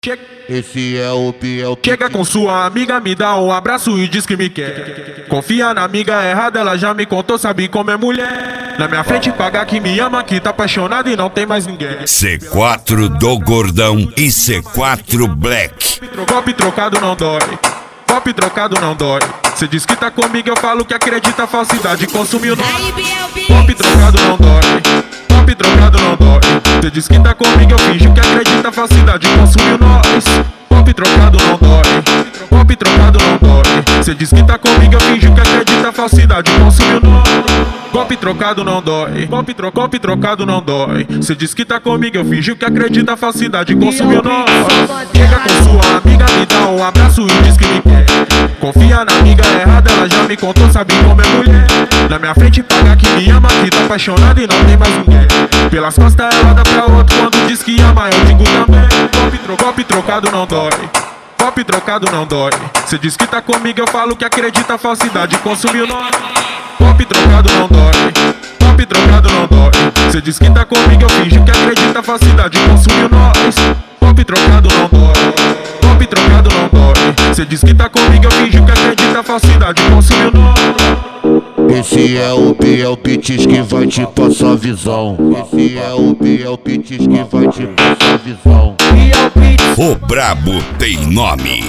Esse é o Biel. Chega com sua amiga, me dá um abraço e diz que me quer. Confia na amiga errada, ela já me contou, sabe como é mulher. Na minha frente paga que me ama, que tá apaixonado e não tem mais ninguém. C4 do Gordão e C4 Black. Golpe trocado não dói, golpe trocado não dói. Cê diz que tá comigo, eu falo que acredita, falsidade consumiu nós. Golpe trocado não dói, golpe trocado não dói. Cê diz que tá comigo, eu finjo que acredita, falsidade consumiu nós. Golpe trocado não dói, golpe trocado não dói. Cê diz que tá comigo, eu finjo que acredita, falsidade consumiu nós. Golpe trocado não dói, golpe trocado não dói. Cê diz que tá comigo, eu finjo que acredita, falsidade consumiu nós. Chega com sua amiga, me dá um abraço e diz que me quer. Confia na amiga errada, ela já me contou, sabe como é mulher. Na minha frente paga que me ama, que tá apaixonado e não tem mais ninguém. Pelas costas ela dá pra outro, quando diz que ama eu digo também. Golpe trocado não dói, golpe trocado não dói. Cê diz que tá comigo, eu falo que acredita, falsidade consumiu nós. Golpe trocado não dói, golpe trocado não dói. Cê diz que tá comigo, eu finjo que acredita, falsidade consumiu nós. Golpe trocado não dói, golpe trocado não dói. Cê diz que tá comigo, eu finjo que acredita, falsidade consumiu nós. Esse é o Biel Pitis que vai te passar visão. Esse é o Biel Pitis que vai te passar visão. O brabo tem nome.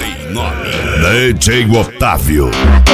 DJ Otávio.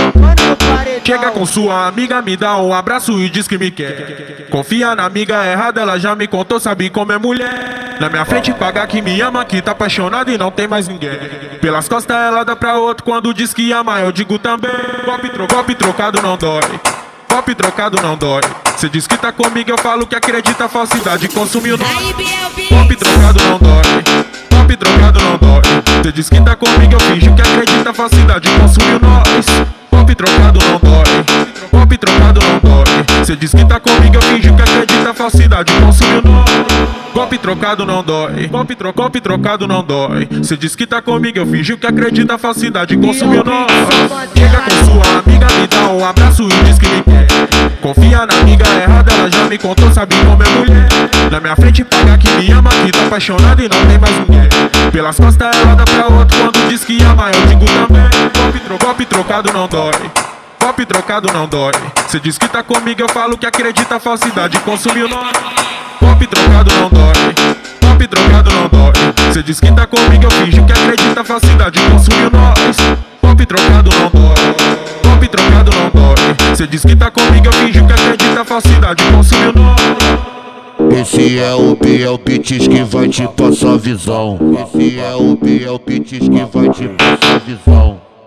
Chega com sua amiga, me dá um abraço e diz que me quer. Confia na amiga errada, ela já me contou, sabe como é mulher. Na minha frente paga que me ama, que tá apaixonado e não tem mais ninguém. Pelas costas ela dá pra outro, quando diz que ama eu digo também. Golpe trocado não dói, golpe trocado não dói. Cê diz que tá comigo, eu falo que acredita, falsidade consumiu nós. Golpe trocado não dói, golpe trocado não dói. Cê diz que tá comigo, eu finjo que acredita, falsidade consumiu nós. Golpe trocado não dói, golpe trocado não dói. Cê diz que tá comigo, eu finjo que acredita, falsidade consumiu nós. Golpe trocado não dói, golpe trocado não dói. Cê diz que tá comigo, eu finjo que acredita, falsidade consumiu nós. Chega com sua amiga, me dá um abraço e diz que me quer. Confia na amiga errada, ela já me contou, sabe como é mulher. Na minha frente paga que me ama, que tá apaixonado e não tem mais ninguém. Pelas costas ela dá pra outro, quando diz que ama eu digo também. Golpe trocado não dói, golpe trocado não dói. Cê diz que tá comigo, eu falo que acredita, falsidade consumiu nós. Golpe trocado não dói, golpe trocado não dói. Cê diz que tá comigo, eu finjo que acredita, falsidade consumiu nós. Golpe trocado não dói, golpe trocado não dói. Cê diz que tá comigo, eu finjo que acredita, falsidade consumiu nós. Esse é o Biel Pitis que vai te passar visão. Esse é o Biel Pitis que vai te passar visão.